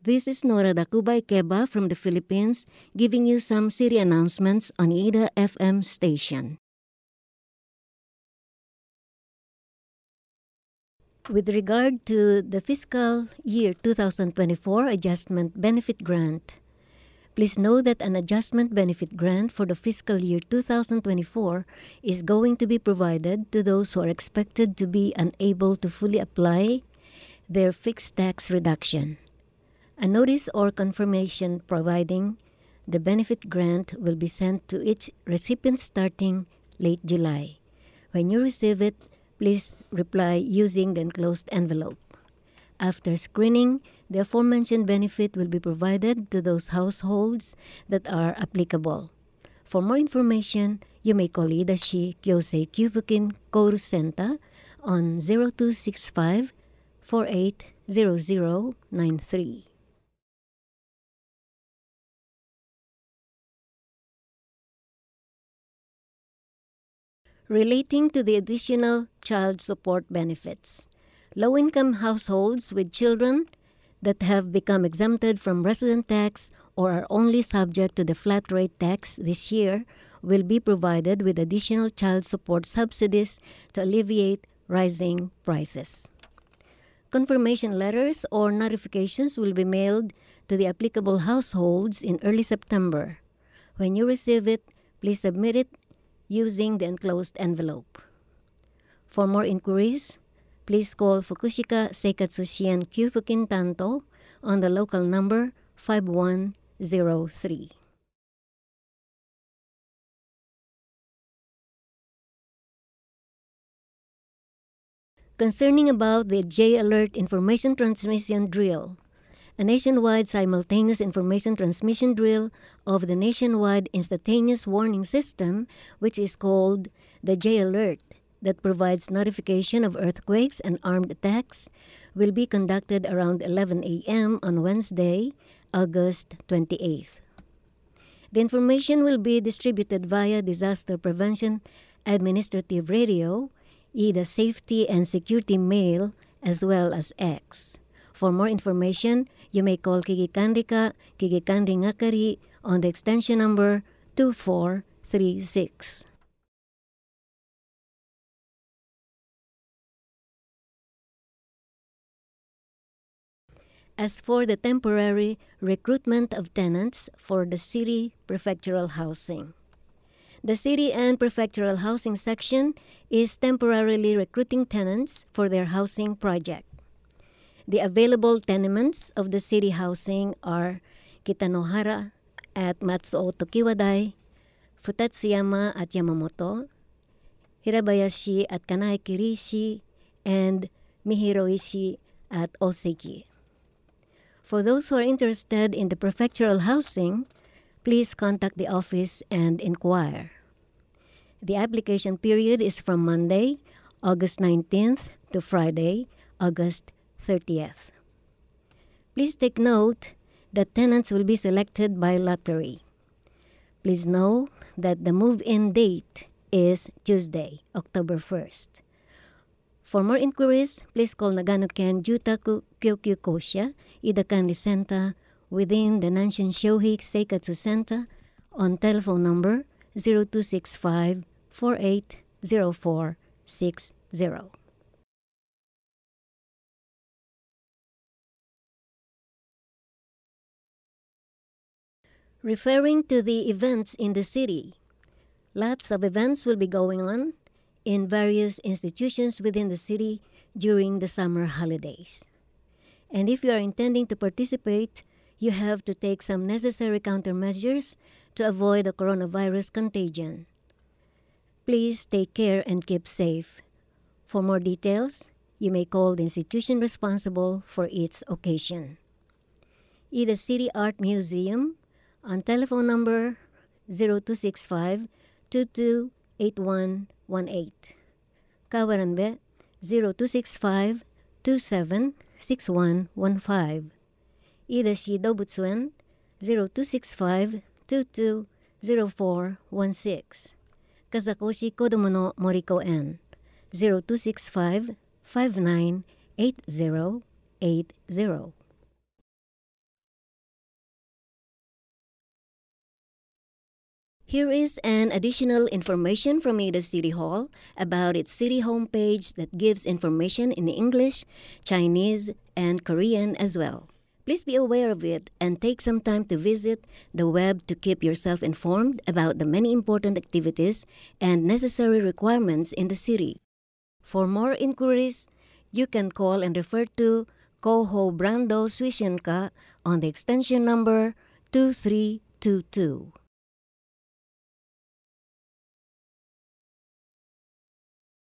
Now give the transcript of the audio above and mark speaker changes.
Speaker 1: This is Nora Dakubay Keba from the Philippines, giving you some city announcements on Ida FM station. With regard to the fiscal year 2024 Adjustment Benefit Grant, please know that an adjustment benefit grant for the fiscal year 2024 is going to be provided to those who are expected to be unable to fully apply their fixed tax reduction. A notice or confirmation providing the benefit grant will be sent to each recipient starting late July. When you receive it, please reply using the enclosed envelope. After screening, the aforementioned benefit will be provided to those households that are applicable. For more information, you may call Idashi Kyosei Kyufukin Kouru Senta on 0265 480093. Relating to the additional child support benefits, low-income households with children that have become exempted from resident tax or are only subject to the flat rate tax this year will be provided with additional child support subsidies to alleviate rising prices. Confirmation letters or notifications will be mailed to the applicable households in early September. When you receive it, please submit it using the enclosed envelope. For more inquiries, please call Fukushika Seikatsu Shien Kyufukin Tanto on the local number 5103. Concerning about the J-Alert Information Transmission Drill, a nationwide simultaneous information transmission drill of the nationwide instantaneous warning system, which is called the J-Alert, that provides notification of earthquakes and armed attacks, will be conducted around 11 a.m. on Wednesday, August 28th. The information will be distributed via Disaster Prevention Administrative Radio, Ida Safety and Security Mail, as well as X. For more information, you may call Kigikanrika Kigikanri Ngakari on the extension number 2436. As for the temporary recruitment of tenants for the City Prefectural Housing, the City and Prefectural Housing Section is temporarily recruiting tenants for their housing project. The available tenements of the city housing are Kitanohara at Matsuo Tokiwadai, Futatsuyama at Yamamoto, Hirabayashi at Kanae Kirishi, and Mihiroishi at Oseki. For those who are interested in the prefectural housing, please contact the office and inquire. The application period is from Monday, August 19th to Friday, August 30th. Please take note that tenants will be selected by lottery. Please know that the move-in date is Tuesday, October 1st. For more inquiries, please call Nagano-ken Jutaku Kyokyu Kosha, Ida Kanri Senta, within the Nanshin Shohei Seikatsu Center on telephone number 0265 480460. Referring to the events in the city, lots of events will be going on in various institutions within the city during the summer holidays. And if you are intending to participate, you have to take some necessary countermeasures to avoid the coronavirus contagion. Please take care and keep safe. For more details, you may call the institution responsible for its occasion. Ida City Art Museum on telephone number 0265 228118. Kawaranbe 0265 276115. Idashi Dobutsuen 0265 220416. Kazakoshi Kodomo no Moriko N 0265 598080. Here is an additional information from Ida City Hall about its city homepage that gives information in English, Chinese, and Korean as well. Please be aware of it and take some time to visit the web to keep yourself informed about the many important activities and necessary requirements in the city. For more inquiries, you can call and refer to Koho Brando Swishenka on the extension number 2322.